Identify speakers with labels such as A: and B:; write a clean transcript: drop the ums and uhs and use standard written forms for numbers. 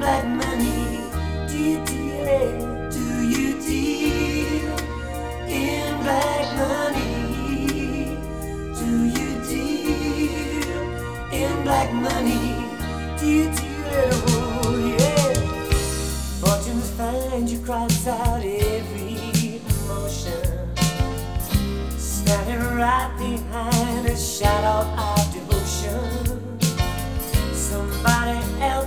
A: black money? Do you deal it? Do you deal in black money? Do you deal in black money? Do you deal it? Oh yeah. Fortune's find you cross out every emotion, standing right behind a shadow.